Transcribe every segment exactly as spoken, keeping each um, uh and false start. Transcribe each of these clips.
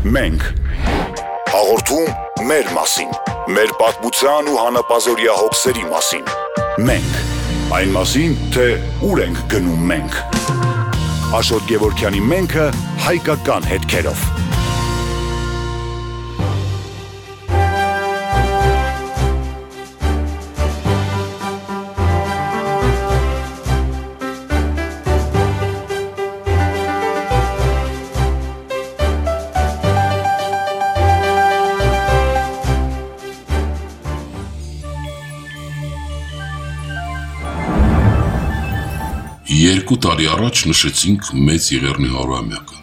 Մենք հաղորդում մեր մասին, մեր պատմության ու հանապազօրյա հոգսերի մասին։ Մենք այն մասին, թե ուր ենք գնում մենք։ Աշոտ Գևորգյանի «Մենք»-ը հայկական հետքերով։ Երկու տարի առաջ նշեցինք Մեծ Եղեռնի հարյուրամյակը։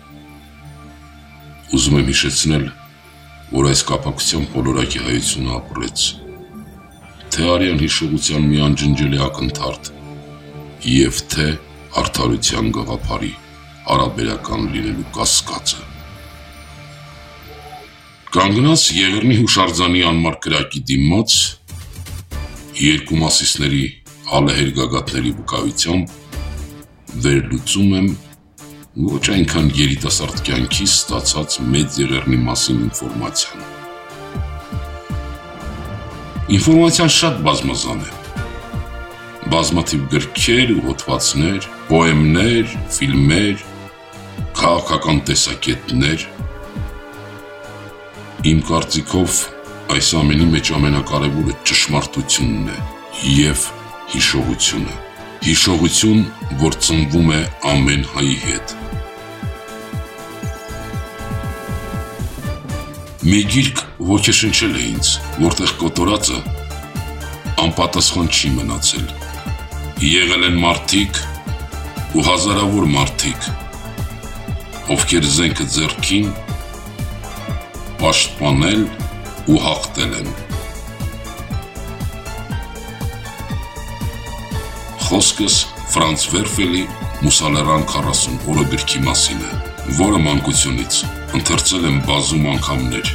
Ուզում եմ հիշեցնել, որ այս կապակցությամբ բոլորակի հայությունը ապրեց, թե արյան հիշողության մի անջնջելի ակնթարթ և թե արդարության գաղափարի հարաբերական լինելու կասկածը։ Կանգնած Եղեռնի հուշարձանի անմար կրակի դիմաց, երկու մասիսների ալեհեր գագաթների վկայությամբ վերլուծում եմ ոչ այնքան երիտասարդ կյանքից ստացած Մեծ Եղեռնի մասին ինֆորմացիան։ Ինֆորմացիան շատ բազմազան է։ Բազմաթիվ գրքեր ու հոդվածներ, պոեմներ, ֆիլմեր, քաղաքական տեսակետներ։ Իմ կարծիքով այս ամենի մեջ ամենակարևորը ճշմարտությունն է և հիշողությունը, հիշողություն, որ ծնվում է ամեն հայի հետ։ Մի գիրք ոգեշնչել է ինձ, որտեղ կոտորածը անպատասխան չի մնացել։ Եղել են մարդիկ ու հազարավոր մարդիկ, ովքեր զենքը ձեռքին պաշտպանել ու հաղթել են։ Խոսքս Ֆրանց Վերֆելի «Մուսալերան քառասուն օրը» գրքի մասին է, որը մանկությունից ընթերցել եմ բազում անգամներ։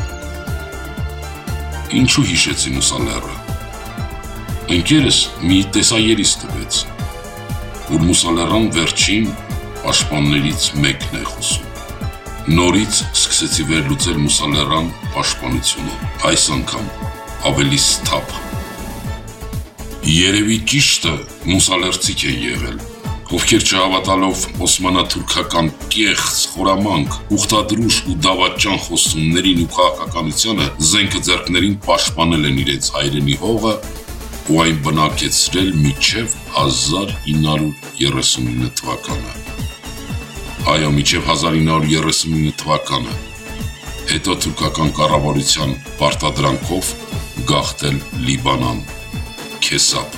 Ինչու հիշեցի Մուսալերը։ Ընկերս մի տեսաերիս տվեց, որ Մուսալերան վերջին պաշտպաններից մեկն է խոսում։ Նորից սկսեցի վերլուծել Մուսալերան պաշտպանությունը, այս անգամ ավելի սթափ։ Երևի ճիշտը մուսալերցիք է եղել, ովքեր չհավատալով օսմանաթուրքական կեղծ, խորամանկ, ուխտադրուժ ու դավաճան խոստումներին ու քաղաքականությանը զենքը ձեռքներին պաշտպանել են իրենց հայրենի հողը ու այն բնակեցրել մինչև հազար ինը հարյուր երեսունինը թվականը։ Այո, մինչև հազար ինը հարյուր երեսունինը թվականը, հետո թուրքական կառավարության պարտադրանքով գաղթել Լիբանան, Քեսապ։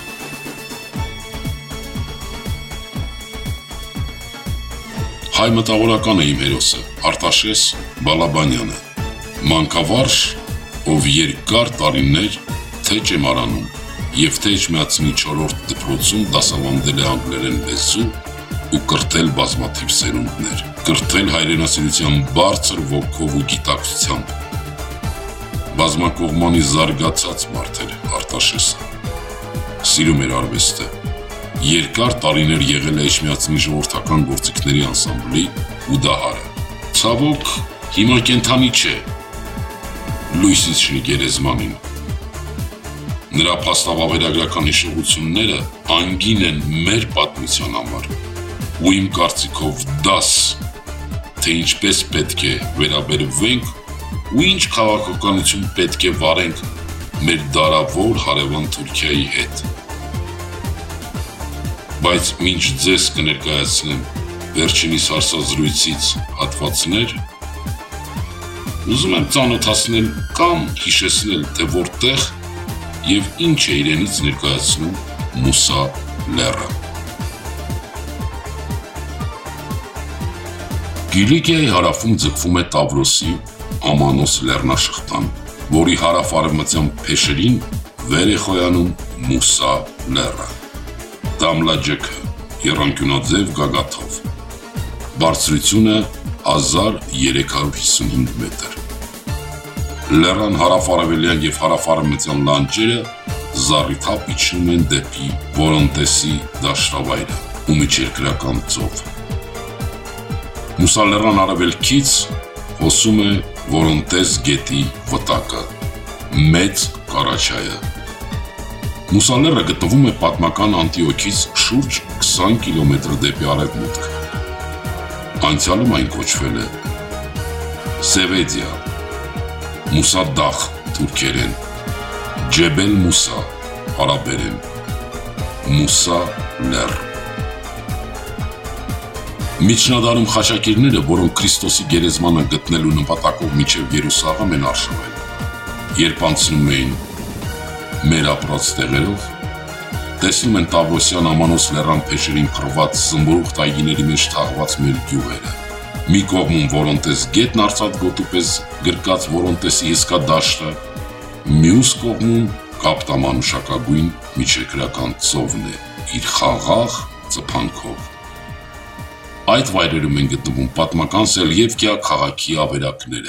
Հայ մտավորական է իմ հերոսը, Արտաշես Բալաբանյանը, մանկավարժ, ով երկար տարիներ թեչ է մարանում և թեչ միացնի չորրորդ դպրոցում դասավանդել է անգլերեն լեզու ու կրթել բազմաթիվ սերունդներ, կրթել հայրենասիրության բարձր ոգով ու գիտակցությամբ։ Բազմակողմանի զարգացած մարդ էր Արտաշեսը։ Սիրում էր արվեստը, երկար տարիներ եղել է Էջմիածնի ժողովրդական գործիքների անսամբլի ու դահարը։ Ցավոք, հիմա կենդանի չէ, լույսից շնի գերեզմանին։ Նրա փաստավավերագրական հիշողությունները անգին են մեր պատմության համար, ու իմ կարծիքով դաս, թե ինչպես պետք է վերաբերվենք ու ինչ քաղաքականություն պետք է վարենք մեր դարավոր հարևան Թուրքիայի հետ։ Բայց մինչ ձեզ կներկայացնեմ վերջինիս հարցազրույցից հատվածներ, ուզում եմ ծանոթացնել կամ հիշեցնել, թե որտեղ և ինչ է իրենից ներկայացնում Մուսա լեռը։ Կիլիկիայի հարավում ձգվում է Տավրոսի Ամանոս լեռնաշղթան, որի հարավ-արևմտյան փեշերին վեր է խոյանում Մուսա լեռը։ Դամլաջեքը եռանկյունաձև գագաթով։ Բարձրությունը հազար երեք հարյուր հիսունհինգ մետր։ Լեռան հարավ-արևելյան և հարավ-արևմտյան լանջերը զառիթափ իջնում են դեպի Որոնտեսի դաշտավայրը ու միջերկրական ծով։ Մուսալերան արևելքից հոսում է Որոնտես գետի վտակը, մեծ Կարաչայը։ Մուսալեռը գտնվում է պատմական Անտիոքից շուրջ քսան կիլոմետր դեպի արևմուտք։ Անցյալում այն կոչվել է Սևեդիա, Մուսադախ թուրքերեն, Ջեբել Մուսա արաբերեն, Մուսա լեռ։ Միջնադարում խաչակիրները, որոնք Քրիստոսի գերեզմանը գտնելու նպատակով մինչև Երուսաղեմ են արշավել, երբ անցնում էին մեր ապրած տեղերով, տեսնում են Տավրոսյան Ամանոս լեռան փեշերին խրված զմբորուխտ այգիների մեջ թաղված մեր գյուղերը։ Մի կողմում Որոնտես գետն արծաթ գոտու պես գրկած Որոնտեսի հսկա դաշտը, մյուս կողմում կապտամանուշակագույն միջերկրական ծովն է իր խաղաղ ծփանքով։ Այդ վայրերում են գտնվում պատմական Սելևկիա քաղաքի ավերակները։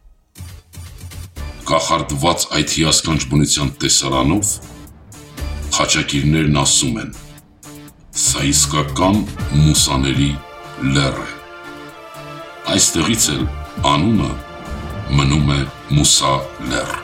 Կախարդված այդ հիասքանչ բնության տեսարանով խաչակիրներն ասում են. սա իսկական մուսաների լեռ է։ Այստեղից էլ անունը մնում է Մուսա լեռ։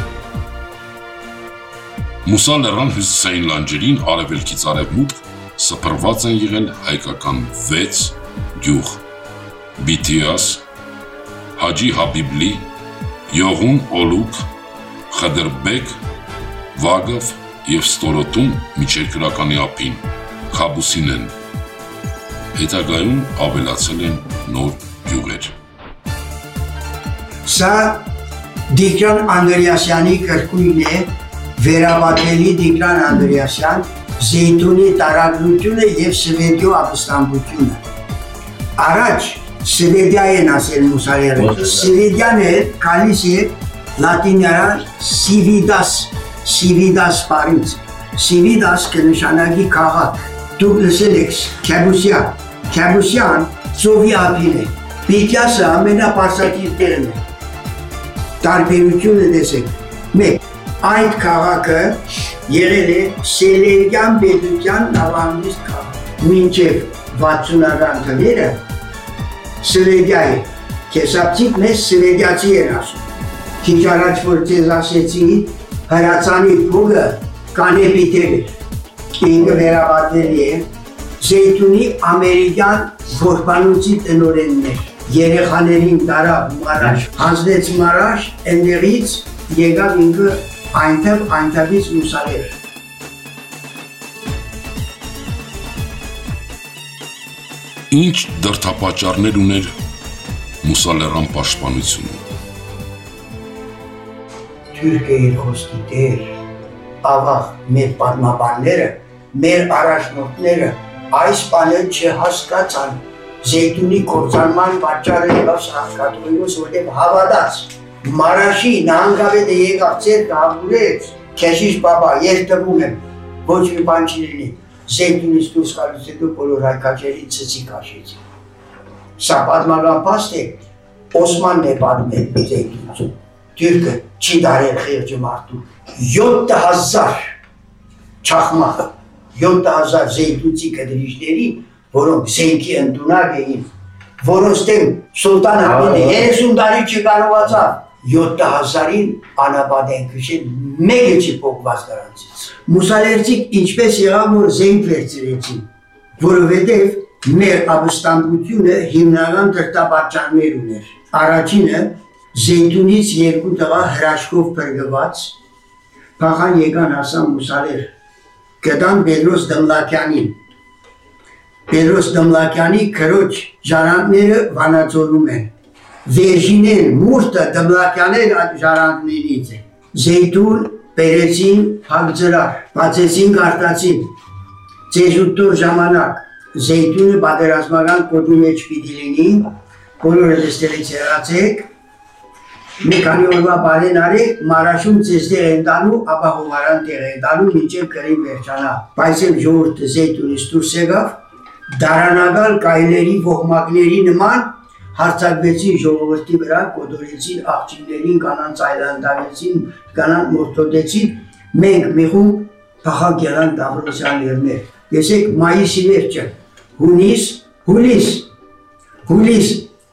Մուսա լեռան հյուսիսային լանջերին արևելքից արևմուտք սփռված են եղել հայկական վեց գյուղ՝ Բիթիաս, Հաջի Հաբիբլի, Յողուն Օլուկ, Խդրբեկ, Վագով և Ստորոտում միջերկրականի ափին, Քաբուսին են։ Հետագայում ավելացել են նոր գյուղեր։ Սա Տիգրան Անդրեասյանի գրքույն է, վերավատելի Տիգրան Անդրեասյան, Զեյթունի տարագրությունը և Սվեդիո ապստամբությունը։ Առաջ Սվեդիա են ասել մուսալերը, Սվեդիան է գալիս է լատիներեն Սիվիդաս, Սիվիդաս բառից, Սիվիդաս կնշանակի քաղաք, դուք լսել եք Քաբուսիա, Քաբուսիան ծովի ափին է, Բիթիասը ամենապարսակիր տեղն է, տարբերությունը տեսեք, մեկ, այդ քաղաքը եղել է Սելևկյան պետության նավահանգիստ քաղաք, մինչև վաթսունական թվերը Սվեդիա է, կեսապցիկ մեզ սվեդիացի են ասում, քիչ առաջ որ ձեզ ասեցի, հրացանի փուգը կանեպիտել էր, ինքը վերավատների է, Զեյթունի ամերիկյան որբանոցի տնօրենն էր, երեխաներին տարավ Մարաշ, հանձնեց Մարաշ, այնտեղից եկավ ինքը այնտեղ այնտեղից մուսալեր։ Ինչ դրդապատճառներ ուներ մուսալեռան պաշտպանությունը։ Թուրքիայի խոսքի դեր, ավաղ մեր պատմաբանները, մեր առաջնորդները այս բանը չհասկացան, Զեյթունի կործանման պատճառը եղավ Սաղկատոյոս, որտեղ հավատաց, Մարաշի նահանգավետը եկավ ձեռքը հագուրեց, քեշիշ բաբա, ես տվում եմ, ոչ մի բան չի լինի, Զեյթունից դուրս գալուց հետո բոլոր հայկաչերին ցցի քաշեց։ Սա պատմական փաստ է, Օսմանն է պատմել Զեյթունից։ Թուրքը չի դարել խեղճը մարդու, յոթ հազար չախմախ, յոթ հազար Զեյթունցի կդրիչների, որոնք զենքի ընդունակ էին, որոնց դեմ Սուլտան Ահմեդը երեսուն տարի չկարողացավ, յոթ հազարին անապատ են քշել, մեկը չի փոխված դրանցից։ Մուսալերցիք ինչպես եղավ, որ զենք վերցրեցին, որովհետև մեր ապստամբությունը հիմնական դրդապատճառներ ուներ։ Առաջինը Զեյթունից երկու տղա հրաշքով փրկված, փախան եկան հասան մուսալեր, գտան Պետրոս Դմլակյանին։ Պետրոս Դմլակյանի քրոջ ժառանգները Վանաձորում են։ Վերջինեն մուրտը Դմլակյանել ժառանգներից է։ Զեյթուն բերեցին փակձրար, բացեցին կարտացին։ Ձեզուտոր ժամանակ Զեյթունը պատերազմական կոդի մեջ պիտի լինի, բոլորը դստերից եղացեք, մի քանի օրվա բանեն արեք, Մարաշում ձեզ տեղ են տալու, ապա հովարան տեղ են տալու, մինչև կրին վերջանա։ Բայց էլ ժողովուրդը Զեյթունից դուրս եկավ, դարանական կայլերի ողմակների նման հարձակվեցին ժողովրդի վրա, կոդորեցին աղջիկներին, կանանց այլանդավեցին, կանանց մորթոտեցին, մենք միղում փախանք եղան Տավրոսյան լեռներ։ Տեսեք մայիսի վերջը, հունիս, հուլիս, հուլիս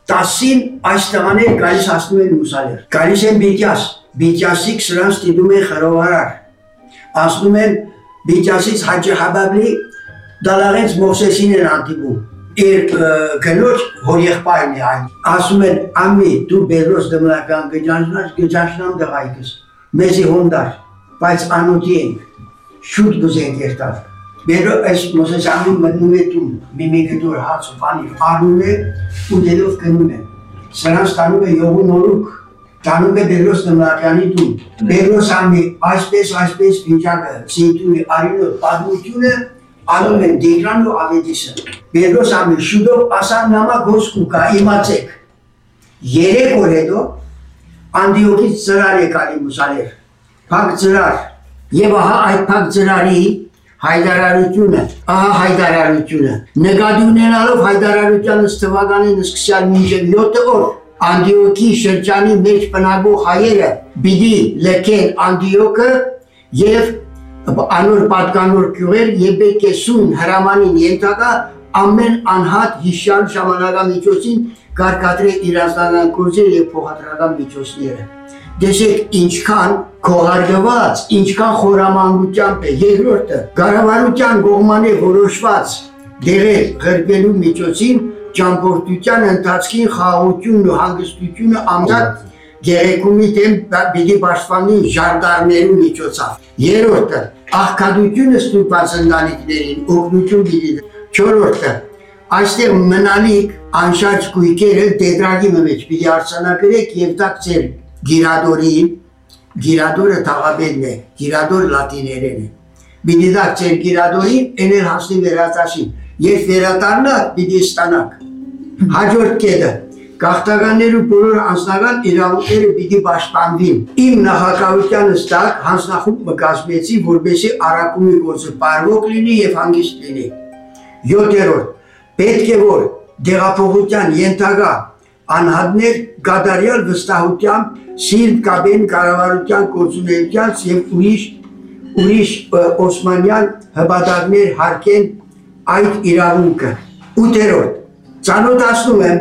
տասին այս տղաներ գալիս հասնում են Մուսալեր, գալիս են Բիթյաս, Բիթյասիկ սրանց դիտում են խրովարար, ասնում են Բիթյասից Հաջի Հաբաբլի դալաղենց Մովսեսին են անդիվում, իր գնոջ հոր եղբայրն է այն, ասում են ամի դու Բելրոս դմրական գջանշնամ դղայքս, մեզի հոնդար, բայց անոթի ենք, շուտ գուզենք երտար, Բելրոս այս Մովսեսյանին մտնում է տուն, մի գդոր հաց ու պանիր արնում է ու դելով գնում է, սրանց տանում է յողու նորուկ, տանում է Բելրոս դմրականի տուն, Բելրոս ամի այսպես այսպես վիճակը, սինտունի արինով պատմությունը անում են Դիգրան ու Ավետիսը, Բելրոս ամի շուտով ասան նամակ հոսք ու կա իմացեք, երեք օր հետո Անդիոքից ծրար է կալի Մուսալեր, փակ ծրար, եւ ահա այդ փակ ծրարի հայդարարությունը, ահա հայդարարությունը, նկատի ունենալով հայդարարությանս թվականին սկսյալ մինչև յոթ օր Անդիոքի շրջանի մեջ բնակվող հայերը պիտի լքեն Անդիոքը եւ անոր պատկանոր գյուղեր եւ պետք է սուն հրամանին ենթակա ամեն անհատ հիշյալ ժամանակամիջոցին կարգադրել իրազդանական գործեր եւ փոխադրական միջոցները։ Դեսեք ինչքան քողարկված, ինչքան խորամանկությամբ է, երկրորդը կառավարության կողմանի որոշված դերեր ղրկելու միջոցին ճամփորդության ընթացքին խաղաղությունն ու հանգստությունը ամրապ գերեքումի դեմ պիտի պաշտպանի ժանդարմերու միջոցով։ Երրորդը աղքատությունը ստուգված ընտանիքներին օգնություն պիտի տա։ Չորրորդը այստեղ մնալիք անշարժ գույքերը տետրագի մեջ պիտի արձանագրեք եւ տակ ձեր գիրադորին, գիրադորը թաղաբերն է, գիրադոր լատիներեն է, պիտի դակ ձեր գիրադորին, են էլ հասնի վերատաշին, երբ վերատարնակ պիտի ստանակ, հաջորդ կետը, գաղթականներու բոլոր անձնական իրավունքները պիտի պաշտպանվին, իմ նախակահությանս տակ հանձնախումբ մկազմեցի, որպեսզի առաքումի գործը պարվոք լինի եւ հանգիստ լինի, յոթերորդ, պետք է որ դեղափոխության ենթակա անհատներ գադարյալ վստահությամբ սիրտ կապեն կառավարության գործունեությանց եւ ուրիշ ուրիշ օսմանյան հպատակներ հարկեն այդ իրավունքը։ Ութերորդ ծանոթացնում եմ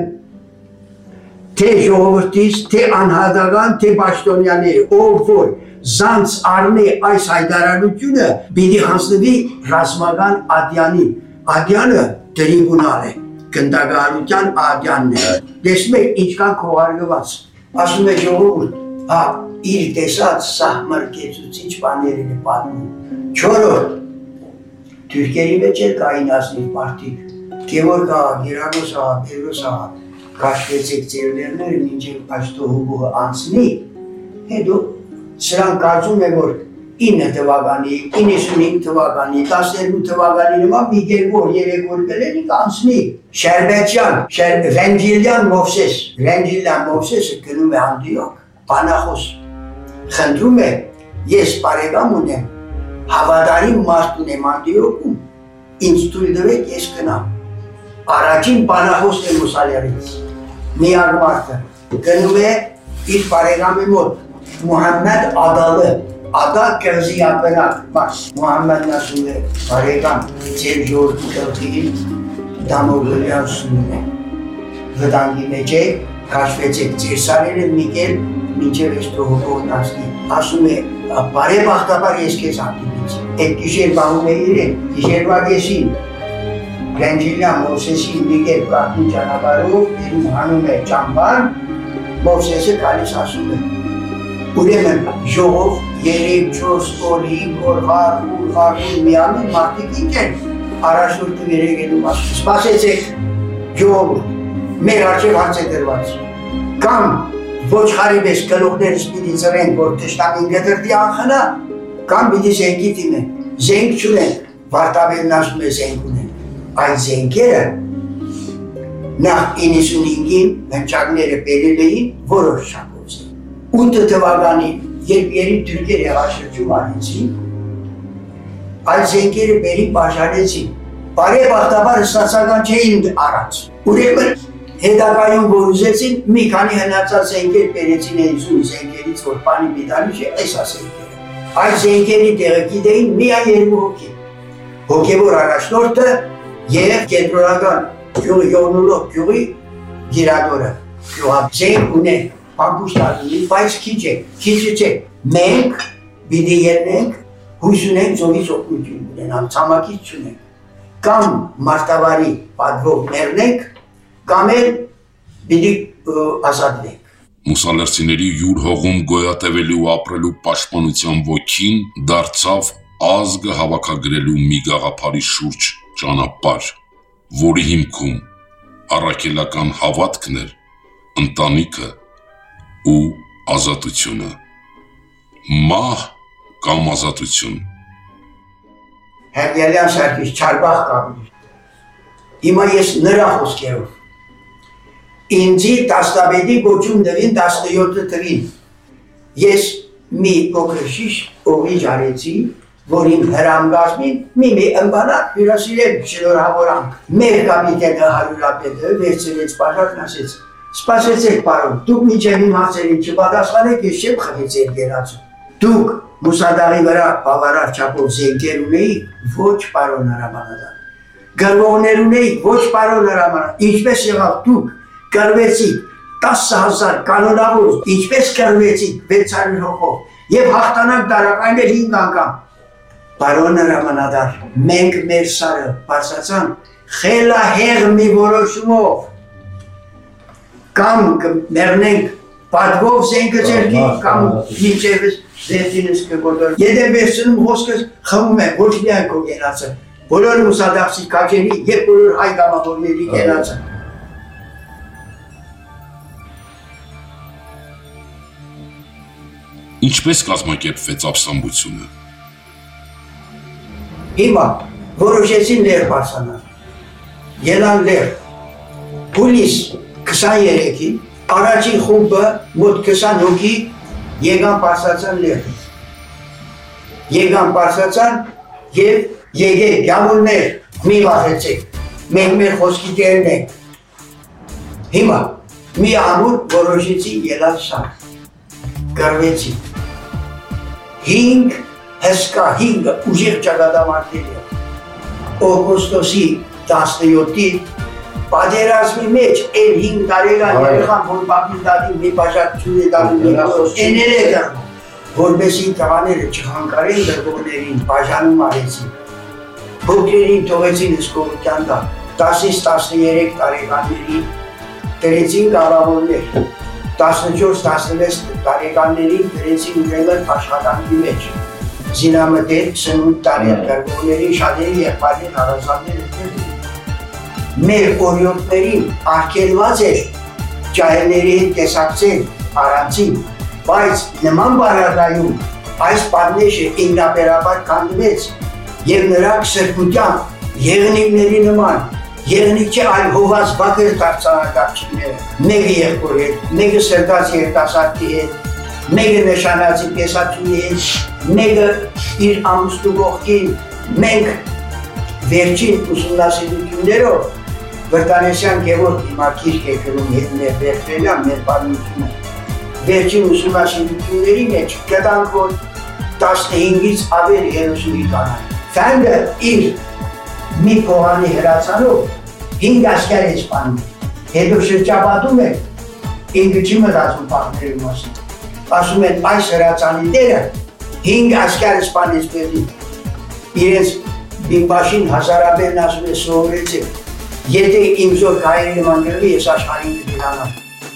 թե ժողովրդից, թե անհատական, թե պաշտոնյաների, ով որ զանց առնի այս հայտարարությունը պիտի հանձնվի ռազմական ադյանի, ադյանը տրիբունալ է, գնդագարության ադյանն է, տեսնում եք ինչքան քողարկված, ասում է ժողովուրդ, հա իր տեսած սահմռկեցուցիչ բաներն է պատմում։ Չորրորդ թուրքերի մեջ էլ կային ազնիվ մարդիկ, Գևորգ աղա, Գերագոս աղա, Բելրոս աղա, քաշվեցեք ձեր լեռները մինչև Աշտոհուբուհը անցնի, հետո սրանք կարծում է որ ինը թվականի, իննսունհինգ թվականի, տասներկու թվականի նման մի երկու օր, երեք օր գլենի կանցնի։ Շերբեջյան, Ռենջիլյան Մովսես, Ռենջիլյան Մովսեսը գնում է Անդիոք, բանախոս, խնդրում է, ես բարեկամ ունեմ, հավատարիմ մարդ ունեմ Անդիոքում, ինձ թույլ տվեք ես գնամ։ Առաջին բանախոսն է Մուսալերից, միակ մարդը, գնում է իր բարեկամի մոտ, Մուհամմեդ Ադալը, Ադա կղզիապնակ, բայց Մուհամմեդն ասում է, բարեկամ, ձեր ժողովրդի կղզին դամողլիացնում է, վտանգի մեջ է, քաշվեցեք ձեր սարերը միկել, մինչև Աշտոհուբուհն անցնի, ասում է, բարեբախտաբար ես քեզ հանդիպեցի, այդ գիշեր բաղում է իրեն, գիշերվա կեսին, Ռենջիլյան Մովսեսին միկել կարգին ճանապարհով, երում հանում է ճամբար, Մովսեսը գալիս ասում է, ուրեմն ժողով երեք, չորս օր, հինգ օր, հարկուր, հարկուր միամին մարդիկ ինչ են, առաջնորդը վերեգենում ասում, սպասեցեք, ժողովուրդ, մեր առջև հարց է դրված, կամ ոչխարի պես գլուխներս պիտի ծրենք, որ թշնամին գտրտի անխնա, կամ պիտի զենքի դիմենք, զենք չունենք, Վարդապետն ասում է զենք ունենք, այդ զենքերը նախ իննսունհինգին հնչակները բերել էին որոշ շահոցը, ութ թվականին երբ երի թուրքերը հեղաշրջում արեցին, այդ զենքերը բերի բաժանեցին, բարեբախտաբար ստացական չէին առած, ուրեմն հետագայում որ ուզեցին մի քանի հնացած զենքեր բերեցին հենցուն զենքերից, որ բանի պիտանի չէ, այս ասենքերը, այդ զենքերի տեղը գիտեին միայն երկու հոգի, հոգևոր առաջնորդը և կենտրոնական գյուղի յողնուլող գյուղի գիրադորը զենք ունենք, պամպուշտարունի, բայց քիչ է, քիչը չէ, մենք պիտի ելնենք, հույս ունենք ծովից օգնություն ունենալ, ցամաքից չունենք, կամ մարտավարի պատվով ներնենք, կամ էլ պիտի ազատվենք։ Մուսալերցիների յուր հողում գոյատևելու ու ապրելու պաշտպանության ոգին դարձավ ազգը հավաքագրելու մի գաղափարի շուրջ ճանապարհ, որի հիմքում առաքելական հավատքն էր ընտանիքը ու ազատությունը, մահ կամ ազատություն։ Հերգելյան Սարգիս Չարբախ կապի, հիմա ես նրա խոսքերով, ինձի տասնապետի գոչում նվին տասնյոթը թվին, ես մի փոքր շիշ օղի ջարեցի, որ իմ հրամգազմին մի մի ընկանակ հյուրասիրել շնորհավորանք, մեր կապիտենը հարյուրապետը վերցրեց պաշարն ասեց, սպասեցեք պարոն, դուք միջև իմ հարցերին չպատասխանեք, ես չեմ խղեցել գերացում, դուք Մուսադաղի վրա բավարար չափով զենքեր ունեիք, ոչ պարոն հրամանատար, գրվողներ ունեիք, ոչ պարոն հրամանատար, ինչպես եղավ դուք կրվեցիք տասը հազար կանոնավոր, ինչպես կրվեցիք վեց հարյուր հոգով և հաղթանակ դարակայնել հինգ անգամ։ Պարոն հրամանատար, մենք մեր սարը պարզացան խելահեղ մի որոշումով, կամ կմեռնենք պատվով զենքը ձերքի, կամ մինչևս վերջինս կգոտոր։ Եթե վերցնում խոսքս խմում եմ, ոչ միայն քո գենացը, բոլոր մուսադաղցի քաջերի և բոլոր հայ գամավորների գենացը։ Ինչպես կազմակերպվեց ապստամբությունը։ Հիմա որոշեցին լեր պարսանալ, ելան լեր, հուլիս քսաներեքին, առաջին խումբը մոտ քսան հոգի եկան պարսացան լեր, եկան պարսացան և եկեք գամուրներ մի վախեցեք, մենք մեր խոսքի տերն ենք, հիմա մի ամուր որոշեցի ելան սար, կրվեցի, հինգ հսկա հինգ ուժեղ ճակատամարտերի օգոստոսի տասնյոթի պատերազմի մեջ էլ հինգ տարեկան երեխան որ բապինդադի մի բաժակցություն է դալու էներ է դառնում որպեսզի տղաները չխանգարեն դրվողներին բաժանում արեցին փոքրերին թողեցին հսկողության տակ տասից տասներեք տարեկանների դրեցին կառավարներ տասնչորս տասնվեց տարեկաններին դրեցին ուղեղը աշխատանքի մեջ զինամտեր սնունդ տարեր կրվողների շատերի եղբայրներ հարազատները մեր օրիորդներին արգելված էր ջահելների հետ տեսակցել առանցին, բայց նման բարադայում այս պատնեշը ինքնաբերաբար քանդվեց և նրանք սրբությամբ եղնիկների նման եղնիկ չէ այլ հոված բակեր դարձանակապչիները, մեկը եղբոր հետ, մեկը սրտած երիտասարդի հետ, մեկը նշանացի տեսացունի հետ, մեկը իր ամուսնու կողքին, մենք վերջին ուսումնասիրություններով Վրտանեսյան Գևորգ հիմա քիրք է գրում հետ մեր վերցրելյան մեր պատմությունը, վերջին ուսումնասիրությունների մեջ գտանք որ տասնհինգից ավել երեսունի կանան, ֆանդը իր մի փողանի հրացանով հինգ ասկար է սպանում, հետո շրջապատում է, ինքը չի մտածում պահների մասին, ասում են այս հրացանի տերը հինգ ասկար սպանեց պետին, իրենց բիմբաշին հազարաբերն ասում է սովորեցեք, եթե իմ զոր կայերի նման գրվի, ես աշխարհին կդիրանամ։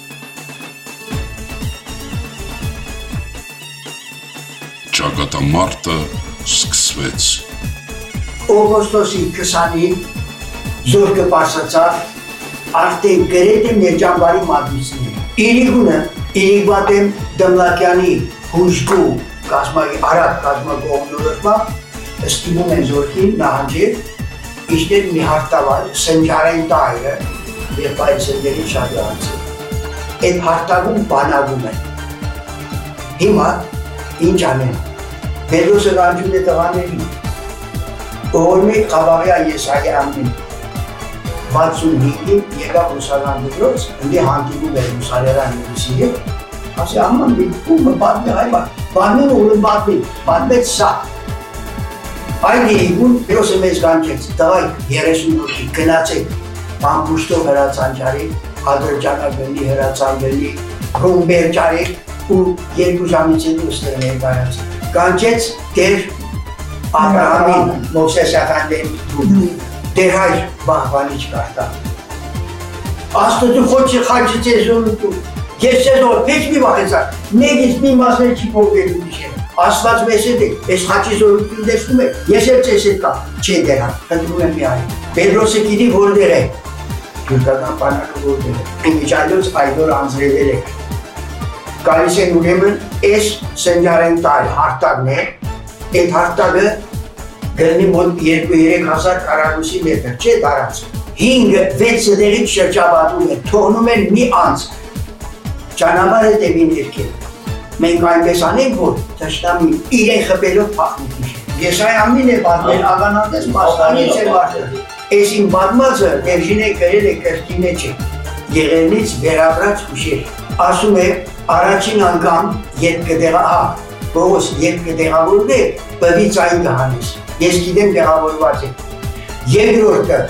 Ճակատամարտը սկսվեց։ Օգոստոսի քսանին զորքը պարսացավ, արդեն գրեթե մեր ճամբարի մատուցին է։ Իրիկունը, Իրիկվատեմ Դմլակյանի հուժկու կազմայի արագ կազմակողնորոշմամբ ստիմում են զորքին նահանջել իջնել մի հարտավար սնջարային տայրը և բայցերների շատ անցել։ Այդ հարտագում բանագում են։ Հիմա ինչ անեն, Բելոսը գանջում է տղաներին, օրմի խավաղյա Եսայամին, վաթսունհինգին եկավ ռուսական դրոց, ընդի հանդիգում էր ռուսալերան ևիսի հետ, ասի աման բիլկումը բատմի հայմա, բատմին ուղլում բատմի, բատմեց սա։ Այն իրիկուն Բելոսը մեզ գանջեց, տղայք երեսուն որդի գնացեք, բամբուշտով հրացանջարի, ադրճանագնի հրացանների ռումբեր ճարեք ու երկու ժամից հետո ուստեղ ներկայացի։ Կանչեց դեր Աբրահամին Մովսեսյաններին դեր հայր բահվանիչ կարտա։ Աստուծու խոչի խաչի ծեզոնու ես ծեզոր պեչ մի վախեցա, նեգից մի մասներ չի պողվելու միշեր։ Աստված մեզ հետ է, ես խաչի զորություն դեսնում է, ես էլ ծես հետ կա, չի դերան, խնդրում եմ մի այն։ Պետրոսը գիտի որտեղ է, թուրքական բանակը որտեղ է, իմիջայլոց այդոր անձրևել է։ Գալիս են ուրեմն այս սենյարեն տալ հարտակն է, այդ հարտակը գրնի մոտ երկու-երեք հազար կարագուսի մետր, չէ տարած։ Հինգը վեցը դեղից շրջաբատում է, թողնում են մի անց, ճանապարհ հետևին երկել։ Մենք այնպես անենք, որ թշնամին իրեն խփելով փախնի։ Եսայամին է պատմել աղանատես պաստանից է մարդը։ Այս իմ պատմածը Դերժինե գրել է կրկի մեջ է, եղերնից վերաբրած հուշեր։ Ասում է առաջին անգամ երբ կտեղա, ահա, Պողոս երբ կտեղավորվի, բվի ծային կհանես։ Ես գիտեմ տեղավորված է։ Երկրորդը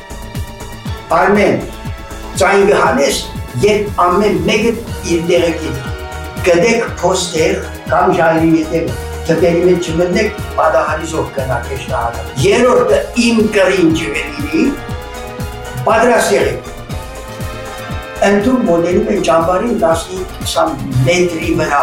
Արմեն ծային կհանես, երբ ամեն մեկը իր տեղը գիտի։ Գտեք փոստեր կամ ժայռի ետևը, թփերի մեջ չմտնեք, պատահարիզով կնակ է շահը։ Երրորդը իմ կրինջը լինի, պատրաստ եղեք։ Ընդում մոդելում են ճամբարին տասնհինգ մետրի վրա։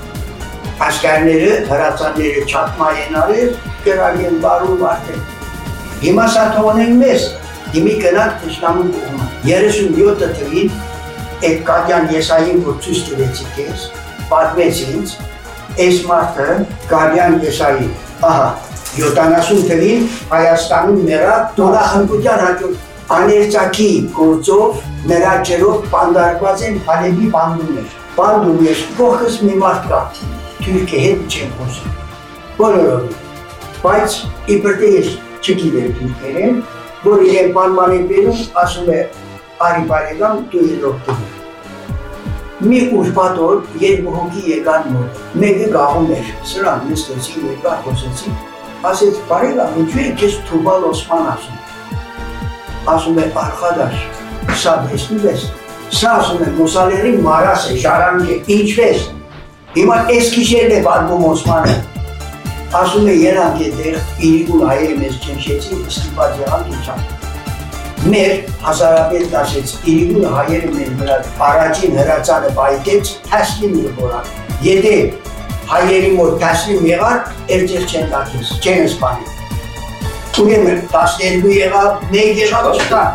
Աշխարհները, հրացանները չափմայեն արել, կրագեն բարում արդեն։ Հիմա սա թողնենք մեզ, հիմի կնակ թշնամու կողմը։ երեսունյոթը թվին այդ Կատյան Եսային, որ ցույց տվեցի քեզ, պատմեց ինձ, այս մարդը Կատյան Եսայի, ահա, յոթանասուն թվին Հայաստանում նրա տոնախմբության հաջորդ աներծակի գործով նրա ջրով պանդարկված են Հալեբի բանդումներ։ Բանդում ես կողքս մի մարդ կա, թուրք է հետ չեմ խոսում, բոլորովին, բայց իբր թե ես չգիտեմ թուրքերեն, որ իրեն պանման են բերում, ասում է արի բարեկամ դու երրորդ տվին։ Մի ուրբաթ օր երկու հոգի եկան մոտ, մեկը գաղում էր, սրան նստեցին, երկար խոսեցին, ասեց բարեկամ, ինչու է քեզ Թուբալ Օսման ասում։ Ասում է Արխադաշ, սա տեսնում ես, սա ասում է Մուսալերի մարաս է, ժարանք է, ինչպես։ Հիմա այս գիշերն է պատմում Օսմանը։ Ասում է երանք այդտեղ իրիկուն հայերը մեզ ճնշեցին, ստիպած եղանք իջան։ Մեր հասարապետն ասեց, իրիկուն հայերը մեր վրա առաջին հրացանը բայտեց թասլիմ եղորան։ Եթե հայերի մոտ թասլիմ եղար, էլ ձեր չեն տակես, չեն սպանի։ Ուրեմն տասներկու եղավ, մեկ եղավ չկա։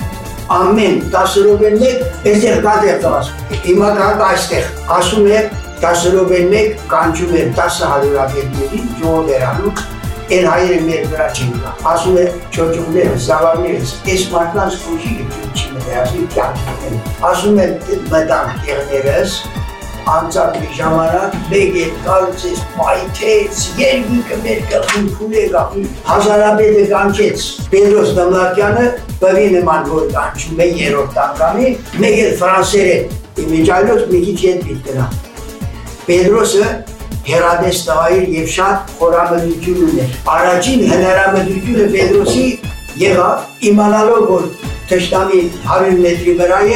Ամեն տասրով են մեկ, այստեղ կատեղ տված։ Հիմա կակ այստեղ, ասում է տասրով են մեկ, կանչում են տասը հարյուրապետների, ժողով էր անում, են հայերը մեր վրա չեն կա։ Ասում է չոճուղները, զավարներս, այս մարդկանց խոշիկը չի մտերասի կյանք են։ Ասում է մտան տեղներս, անցավ մի ժամանակ, մեկ է կալցեց, պայթեց, երկինքը մեր կղին փուլ է գաղին, հազարապետը կանչեց Պետրոս Դմլակյանը, բվի նման որ կանչում է երրորդ անգամի, մեկ էլ ֆրանսերեն, իմիջայլոց մի քիչ ետ պիտ կնա։ Պետրոսը հերադես տղայր և շատ խորամտություն ուներ։ Առաջին հնարամտությունը Պետրոսի եղավ իմանալով, որ թշնամի հարյուր մետրի վրա է,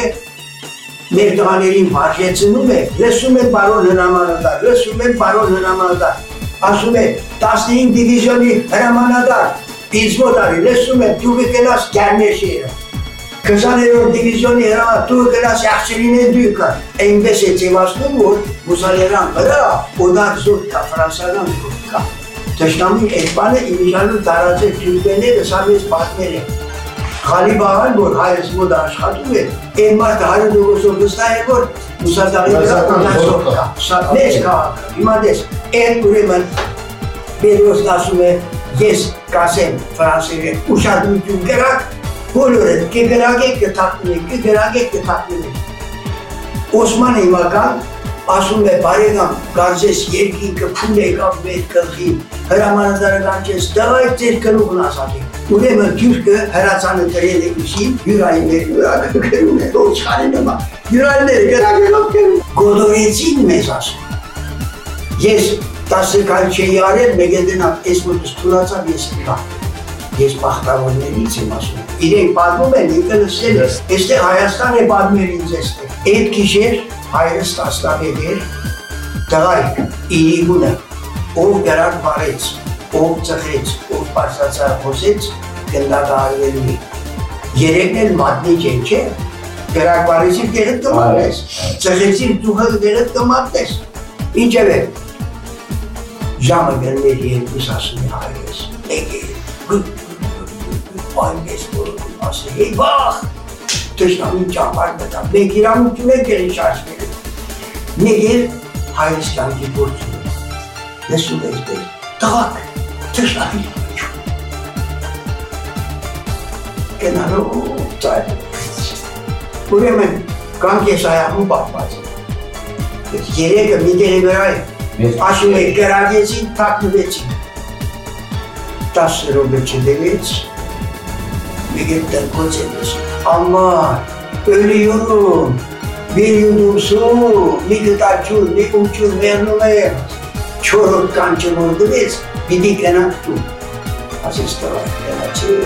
մեր տղաներին վարժեցնում է, լսում են բարոն հրամանատար, լսում են բարոն հրամանատար, ասում է տասնհինգ դիվիզիոնի հրամանատար, ինձ մոտ արի, լսում են դու կգնաս Գարնեշերը, քսաներորդ դիվիզիոնի հրամանատար, դու կգնաս Եղջերինե դույքը, այնպես է ձևացնում, որ Մուսալերան վրա օդար զորք կա, ֆրանսիական զորք կա։ Թշնամին այդ բանը իմիջալու տարածել թուրքերները, սա մեզ պատմել է։ Ղալիբաղան, որ հայրս մոտ աշխատում է, այն մարդը հարյուր տոկոսով վստահ է, որ Մուսադաղի վրա օդար զորք կա։ Սա մեծ քաղաք, հիմա դես, այդ ուրեմն Պետրոսն ասում է, ես կասեմ ֆրանսերեն ուշադրություն կրակ, բոլորը կգրագեք, կթաքնեք, կգրագեք, կթաքնեք։ Օսմանը հիմական ասում է բարեկամ, կարծես երկինքը փուլ եկավ մեր գլխին, հրամանատարը կանչեց, տղայք ձեր գլուխն ասացեք։ Ուրեմն թուրքը հրացանը դրել է ուսին, հյուրայինների վրա գրում է, ոչխարի նման, հյուրայինները գրագելով գրում։ Գոդորեցին մեզ ասում։ Ես տասը կայլ չէի արել, մեկ է դենակ, ես մոտս թուրացավ, ես կա։ Ես բախտավորներից եմ ասում։ իրենք պատմում են, ինքը լսել է, այստեղ Հայաստան է պատմել ինձ այստեղ։ Այդ գիշեր հայրս տասնամեկ էր, տղայք, իրիգունը, ով գրակ բարեց, ով ծխեց, ով պարսացար խոսեց, գնդագարվելու։ Երեկն էլ մատնիչ են, չէ, գրակ բարեցիր գեղդ կմատնես, ծխեցիր դուխը գեղդ կմատնես, ինչև է։ Ժամը գրներ երկուս ասում է հայրս, մեկ է, այնպես որոնում ասել, եի բախ, թշնամին ճամար մտամ, մեկ իրամություն եք էր ինչ ասվել, մեկ էր հայրս կյանքի գործում է, լսում ես դեր, տղակ, թշնամին ամիջում, կենալով ծայր, ուրեմն կանք ես այախում պահված է, երեկը մի դերի վրա է, ասում է գրագեցին, թակնվեցին, տասը ռոբը չդևեց, մեկ է տնկոց է լսում, ամար, ըլի յուրում, բիր յուրումսում, մի գտաչուր, մի կումչուր մերնում է, չորոտ կան չմորդվեց, պիտի կենակ տու, ասես տղայք կենաչի,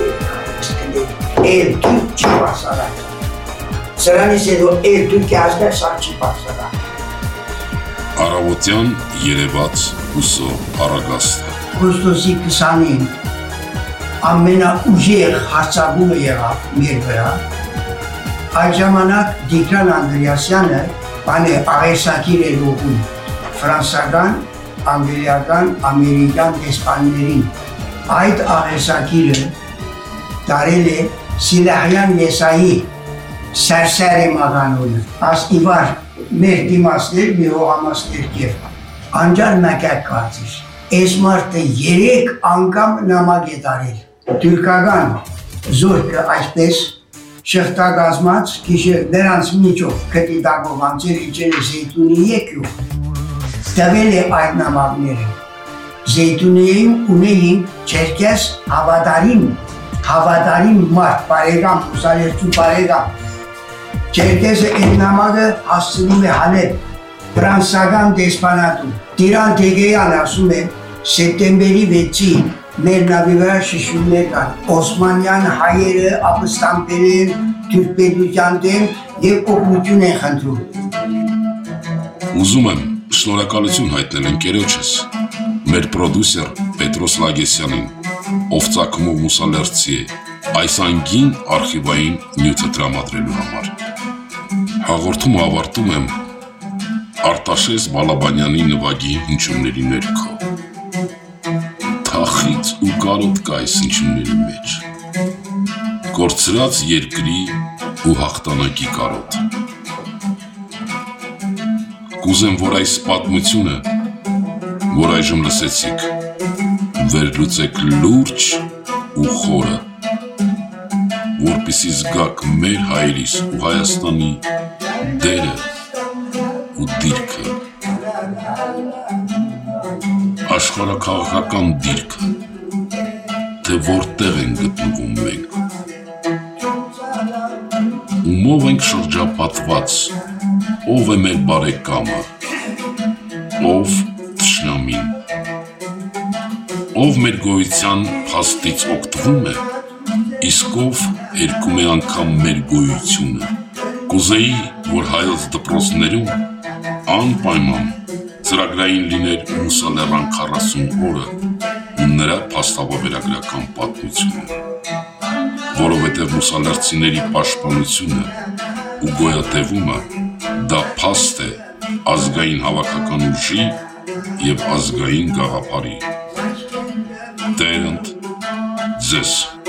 էլ դուք չի պարսարակ, սրանից հետո էլ դուք ազգար սար չի պարսարակ, Առավոտյան երևաց հուսո առագաստը։ Օգոստոսի քսանին ամենաուժեղ հարձակումը եղավ մեր վրա։ Այդ ժամանակ Տիգրան Անդրեասյանը բան է աղերսակիր էր ուղղում ֆրանսական, անգլիական, ամերիկյան դեսպաններին։ Այդ աղերսակիրը տարել է Սիլահյան Եսայի սարսարի մագանոյը, աս իվար մեր դիմասներ մի հողամասներ կև, անջար մակակ կարծիր, այս մարդը երեք անգամ նամակ է տարել, թուրքական զորքը այսպես շղթագազմած գիշեր նրանց միջով կտի դագով անցեր իջել է Զեյթունի եկյու, տվել է այդ նամակները, Զեյթունիին ունեին չերքես հավատարիմ, հավատարիմ մարդ, բարեկամ, ուսալերցու բարեկամ, Չերքեսը այդ նամակը հասցնում է Հալեբ, ֆրանսական դեսպանատու։ Տիրան Դեգեյան ասում է, սեպտեմբերի վեցին մեր նավի վրա շշումներ կան, Օսմանյան հայերը ապստամբել են թուրքպետության դեմ և օգնություն են խնդրում։ Ուզում եմ շնորհակալություն հայտնել ընկերոջս, մեր պրոդյուսեր Պետրոս Լագեսյանին, ով ծագումով մուսալերցի է, այս անգին արխիվային նյութը տրամադրելու համար։ Հաղորդումը ավարտում եմ Արտաշես Բալաբանյանի նվագի հնչյունների ներքո։ Թախից ու կարոտ կա այս հնչյունների մեջ, կորցրած երկրի ու հաղթանակի կարոտ։ Կուզեմ, որ այս պատմությունը, որ այժմ լսեցիք, վերլուծեք լուրջ ու խորը, որպեսզի զգաք մեր հայրիս ու Հայաստանի դերը ու դիրքը, աշխարհաքաղաքական դիրքը, թե որտեղ են գտնվում մենք, ումով ենք շրջապատված, ով է մեր բարեկամը, ով թշնամին, ով մեր գոյության փաստից օգտվում է, իսկ ով հերքում է անգամ մեր գոյությունը։ Կուզեի, որ հայոց դպրոցներում անպայման ծրագրային լիներ մուսալերան քառասուն օրը ու նրա փաստավավերագրական պատմությունը, որովհետև մուսալերցիների պաշտպանությունը ու գոյատևումը դա փաստ է ազգային հավաքական ուժի և ազգային գաղափարի։ Տերընդ ձեզ